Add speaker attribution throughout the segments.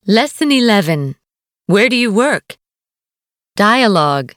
Speaker 1: Lesson 11. Where do you work? Dialogue.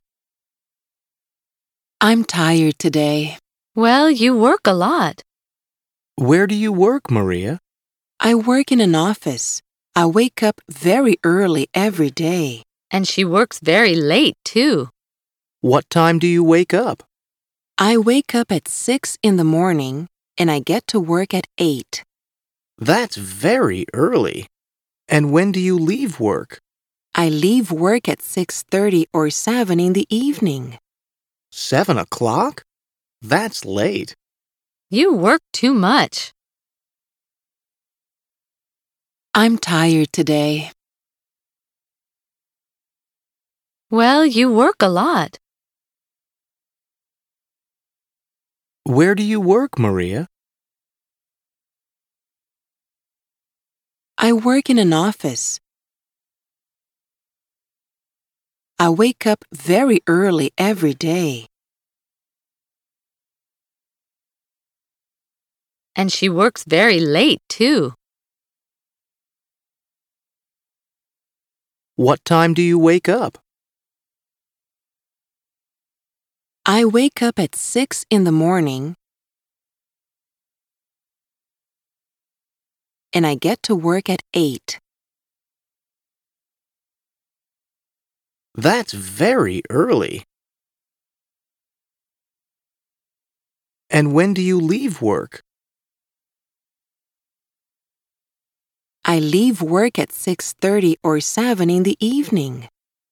Speaker 2: I'm tired today.
Speaker 1: Well, you work a lot.
Speaker 3: Where do you work, Maria?
Speaker 2: I work in an office. I wake up very early every day.
Speaker 1: And she works very late, too.
Speaker 3: What time do you wake up?
Speaker 2: I wake up at 6 in the morning and I get to work at 8.
Speaker 3: That's very early. And when do you leave work?
Speaker 2: I leave work at 6:30 or 7 in the evening.
Speaker 3: 7 o'clock? That's late.
Speaker 1: You work too much.
Speaker 2: I'm tired today.
Speaker 1: Well, you work a lot.
Speaker 3: Where do you work, Maria?
Speaker 2: I work in an office. I wake up very early every day.
Speaker 1: And she works very late, too.
Speaker 3: What time do you wake up?
Speaker 2: I wake up at 6 in the morning and I get to work at 8.
Speaker 3: That's very early. And when do you leave work?
Speaker 2: I leave work at 6:30 or 7 in the evening.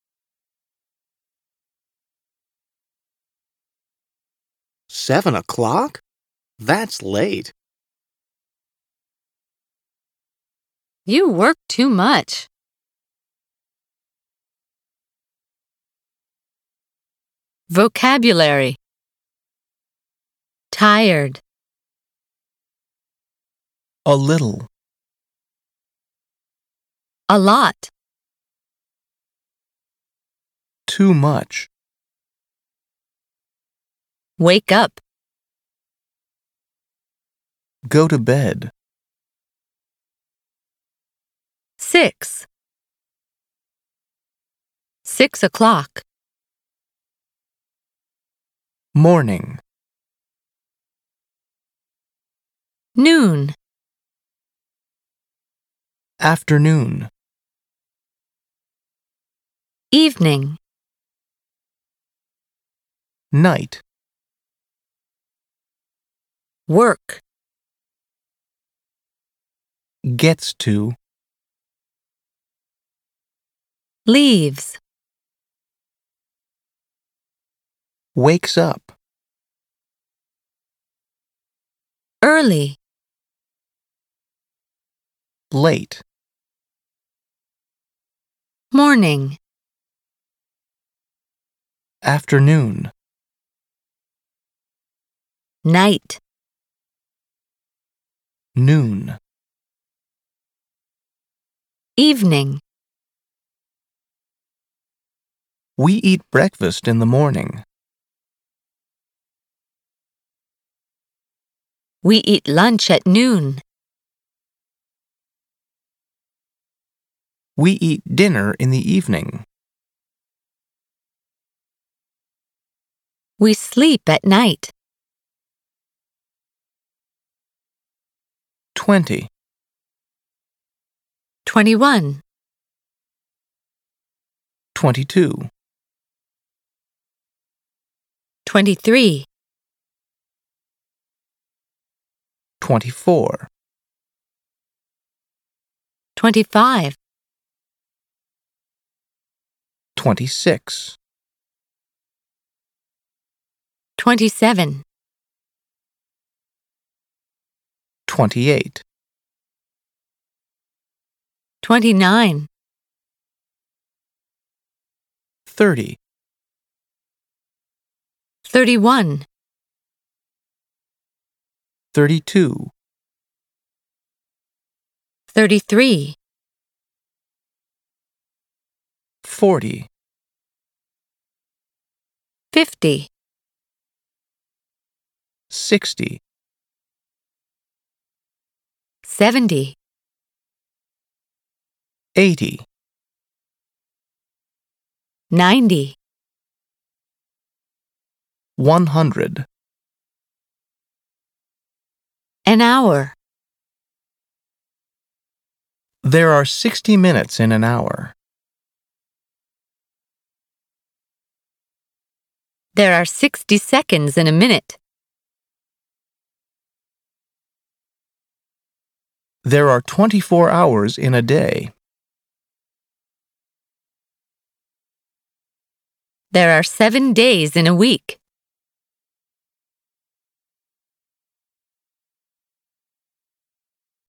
Speaker 3: Seven o'clock? That's late.
Speaker 1: You work too much. Vocabulary. Tired.
Speaker 4: A little.
Speaker 1: A lot.
Speaker 4: Too much.
Speaker 1: Wake up.
Speaker 4: Go to bed.
Speaker 1: 6. 6 o'clock.
Speaker 4: Morning.
Speaker 1: Noon.
Speaker 4: Afternoon.
Speaker 1: Evening.
Speaker 4: Night.
Speaker 1: Work.
Speaker 4: Gets to.
Speaker 1: Leaves.
Speaker 4: Wakes up.
Speaker 1: Early.
Speaker 4: Late.
Speaker 1: Morning.
Speaker 4: Afternoon.
Speaker 1: Night.
Speaker 4: Noon.
Speaker 1: Evening.
Speaker 4: We eat breakfast in the morning.
Speaker 1: We eat lunch at noon.
Speaker 4: We eat dinner in the evening.
Speaker 1: We sleep at night.
Speaker 4: 20.
Speaker 1: 21.
Speaker 4: 22.
Speaker 1: 23.
Speaker 4: 24.
Speaker 1: 25.
Speaker 4: 26.
Speaker 1: 27.
Speaker 4: 28.
Speaker 1: 29.
Speaker 4: 30.
Speaker 1: 31.
Speaker 4: 32.
Speaker 1: 33.
Speaker 4: 40.
Speaker 1: 50.
Speaker 4: 60.
Speaker 1: 70.
Speaker 4: 80,
Speaker 1: 90,
Speaker 4: 100,
Speaker 1: an hour.
Speaker 4: There are 60 minutes in an hour.
Speaker 1: There are 60 seconds in a minute.
Speaker 4: There are 24 hours in a day.
Speaker 1: There are 7 days in a week.